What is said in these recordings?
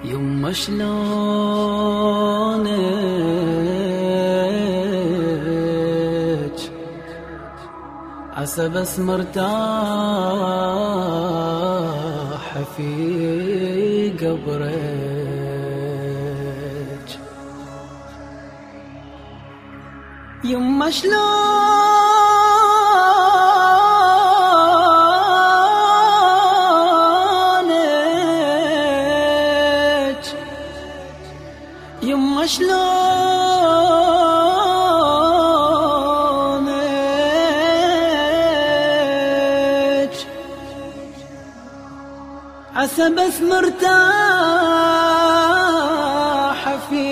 يما شلونك عسى بس مرتاح في قبرك. يما يما شلونك عسى بس مرتاح في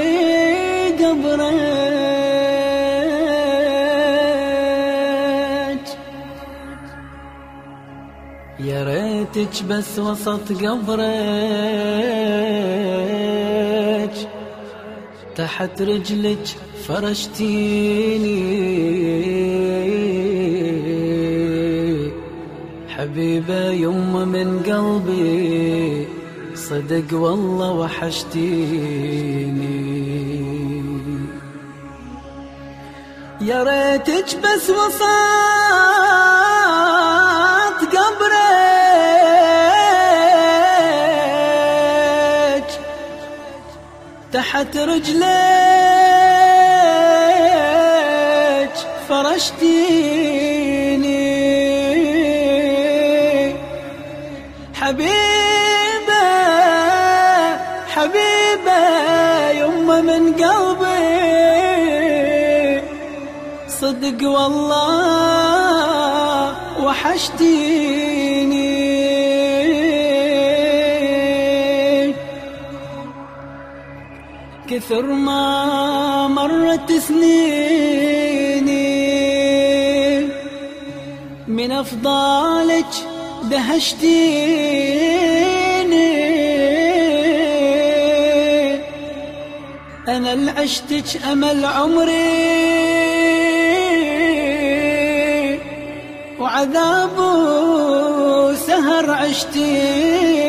قبرك. يا ريتك بس وسط قبرك تحت رجلك فرشتيني، حبيبة يمه من قلبي صدق والله وحشتيني. يا ريتك بس وسط قبرك تحت رجلك فرشتيني، حبيبة حبيبة يمه من قلبي صدق والله وحشتيني. كثر ما مرت سنيني من أفضالك دهشتيني، أنا اللي عشتك أمل عمري وعذاب وسهر عشتيني.